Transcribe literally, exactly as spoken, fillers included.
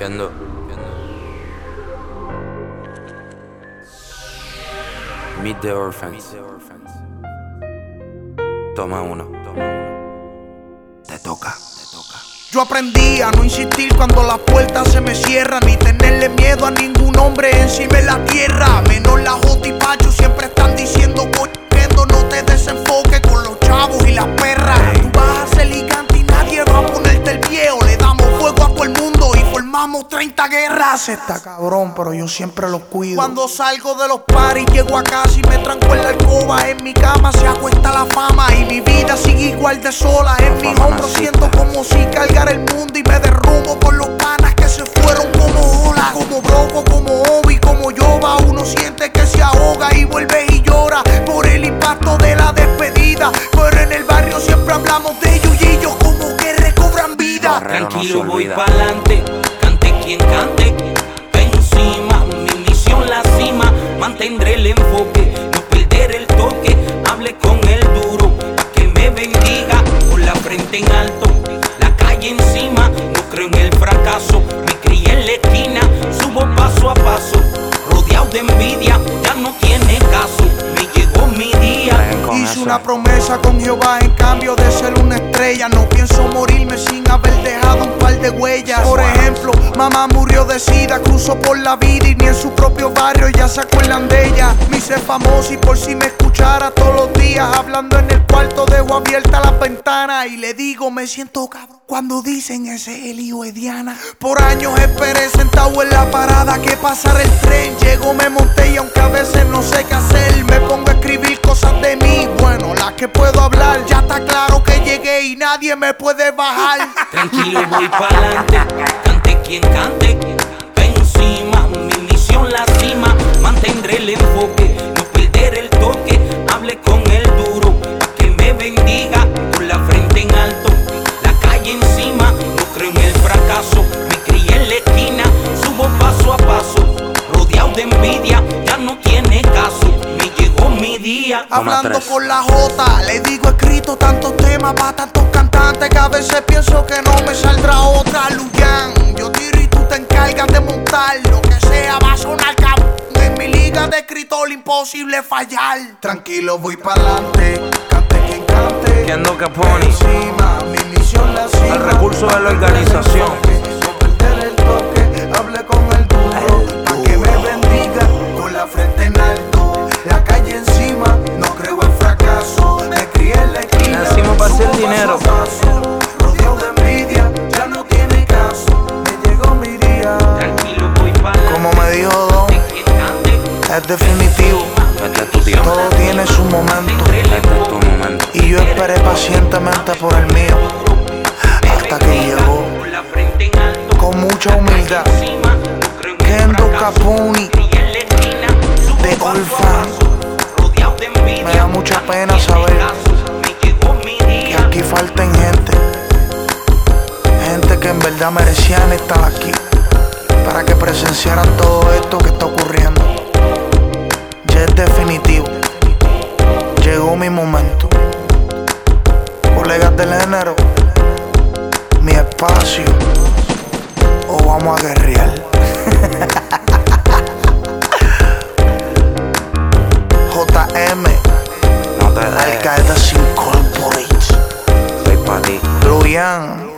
Viendo, viendo. Meet the Orphans. Toma uno, toma uno. Te toca, te toca. Yo aprendí a no insistir cuando las puertas se me cierran, ni tenerle miedo a ningún hombre encima de la tierra. Menos la Jota y Pacho siempre están diciendo coñendo, no te desenfoques con los chavos y las perras. Tú vas a ser gigante y nadie va a ponerte el pie. O le damos fuego a todo el mundo y formamos treinta guerras. Está cabrón, pero yo siempre los cuido. Cuando salgo de los paris, llego a casa y me tranco en la alcoba. En mi cama se acuesta la fama y mi vida sigue igual de sola. En mis hombros siento como si cargara el mundo y me derrumbo por los panas que se fueron como olas. Como Broco, como Obi, como Yoba. Uno siente que se ahoga y vuelve y llora por el impacto de la despedida. Pero en el barrio siempre hablamos de ellos y ellos como que recobran vida. Tranquilo, voy pa'lante, cante quien cante, encima, mi misión la cima, mantendré el enfoque, no perder el toque, hable con el duro, pa' que me bendiga, con la frente en alto, la calle encima, no creo en el fracaso, me crié en la esquina, subo paso a paso, rodeado de envidia, ya no tiene caso, me llegó mi día. Hice una promesa con Jehová en cambio de ser una estrella. No pienso morirme sin haber dejado un par de huellas. Por ejemplo, mamá murió de sida, cruzó por la vida y ni en su propio barrio ya se acuerdan de ella. Me hice famoso y por si me escuchara todos los días hablando en el cuarto, dejo abierta las ventanas y le digo me siento cabrón cuando dicen ese es el hijo de Diana. Por años esperé sentado en la parada que pasara el tren. Llego, me monté y aunque a veces no sé qué hacer, me pongo a escribir cosas de mí. Bueno, las que puedo hablar, ya está claro que llegué y nadie me puede bajar. Tranquilo, voy pa'lante, cante quien cante, encima, mi misión la cima, mantendré el enfoque, no perder el toque, hable con el duro, pa' que me bendiga, con la frente en alto, la calle encima, no creo en el fracaso, me crié en la esquina, subo paso a paso, rodeado de envidia, ya no tiene caso, me llegó mi día. Hablando con la Jota, le digo escrito tantos temas para tantos cantantes que a veces pienso que no me saldrá otra. Luyan, yo tiro y tú te encargas de montar. Lo que sea va a sonar cabrón. En mi liga de escritor imposible fallar. Tranquilo, voy pa'lante, cante quien cante. Viendo Capone. Encima, mi misión la cima. El recurso de la organización. No perder el toque, hable con el duro, pa' que me bendiga, con la frente en alto, la calle encima, no creo en fracaso, me crié en la esquina, nacimos para hacer subo dinero. paso a paso, rodeado de envidia, ya no tiene caso, me llegó mi día. Tranquilo, voy pa'lante. Como me dijo Don, es definitivo, Este es tu tiempo. todo tiene su momento, Este es tu momento. y yo esperé pacientemente por el mío, hasta que llegó, con mucha humildad, Kendo Capone, de Orphan. Me da mucha pena saber que aquí falten gente, gente que en verdad merecían estar aquí para que presenciaran todo esto que está ocurriendo. Ya es definitivo, llegó mi momento. Colegas del género, mi espacio, o vamos a guerrear. J M, No te dejes. Al Qaeda Incorporated, Soy pa' ti. Luyan.